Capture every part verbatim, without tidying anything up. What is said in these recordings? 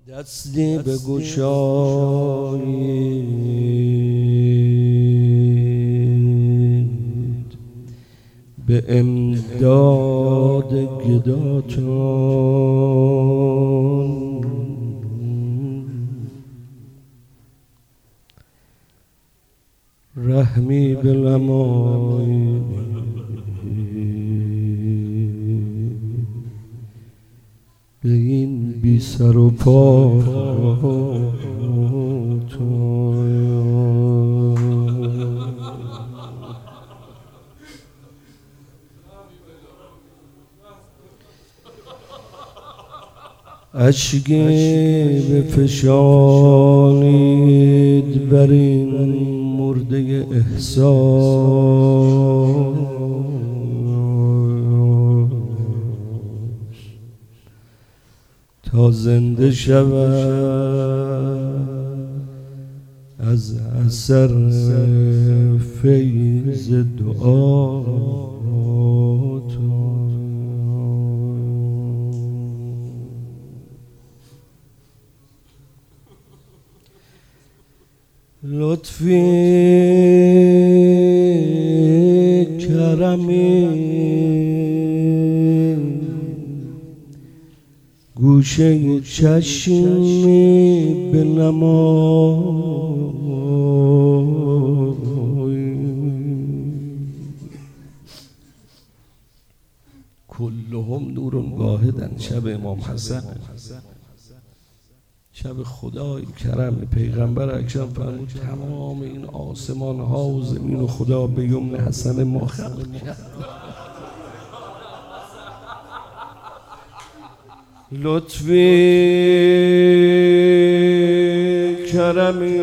دستی بگشایید به امداد گداتون، رحمی بنمایید به این بی سر و پاتون. اشکی بفشانید بر این مرده احساس تا زنده شود از اثر فیض دعاتون. لطفی کرمی گوشه چشمی بنمایید. کلهم نور واحدن. شب امام حسن، شب خدای کرم پیغمبر اکرم فرمود تمام این آسمان ها و زمین و خدا به یمن حسن ما خلق کرد. لطفی کرمی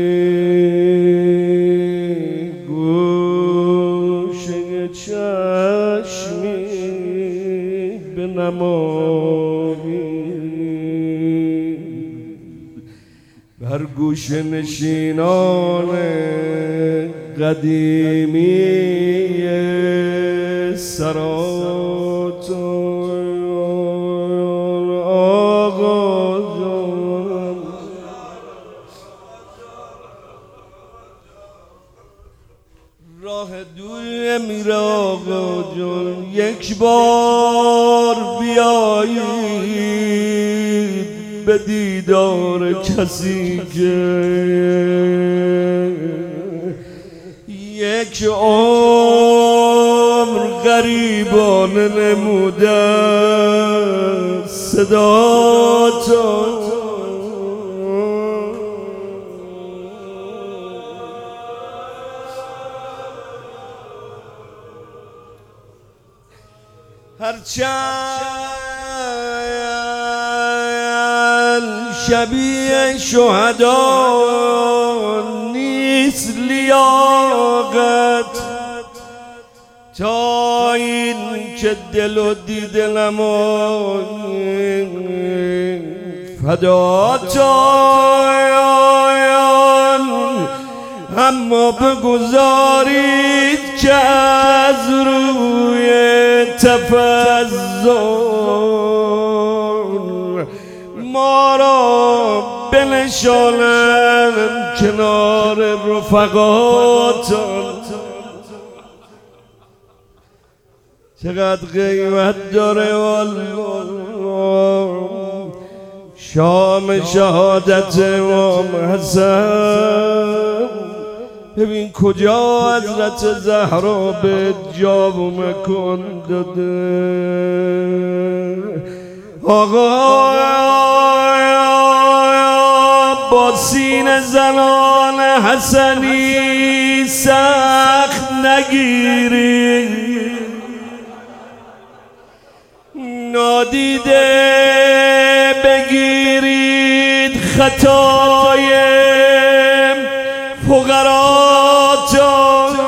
گوشه چشمی بنمایید بر گوشه نشینان قدیمی سراتون. راه دوی میره آقا جون، یک بار بیایید به دیدار کسی که یک عمر غریبانه نموده صداتون. هرچند شبیه شهدا نیست لیاقت، تا این که دل و دیده نمایید فداتان. اما بگذارید که از روی تفضل ما را بنشانند کنار رفقاتان. چقدر قیمت داره والله شام شهادت امام حسن. ببین کجا حضرت زهرا به جا و مکان داده. آقا با سینه زنان حسنی سخت نگیری، نادیده بگیرید خطای فقراتون.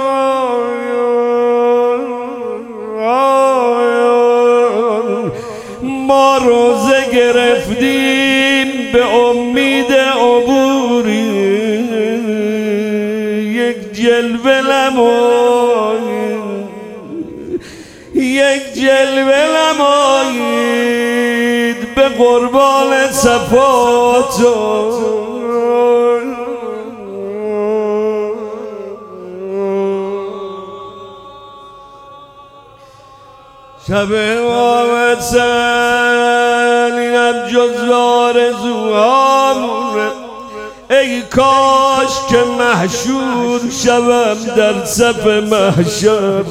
ما روزه گرفتیم به امید عبوری، یک جلوه نمایید، یک جلوه نمایید به قربان صفاتو شب امامت سن اینم جز آرزوهامونه ای کاش که محشور شوم در صف محشر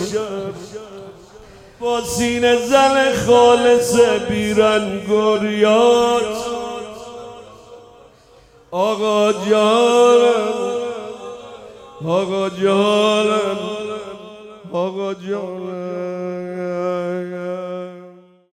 با سینه زن خالص بیرنگ و ریاض آقا جانم آقا جانم آقا جانم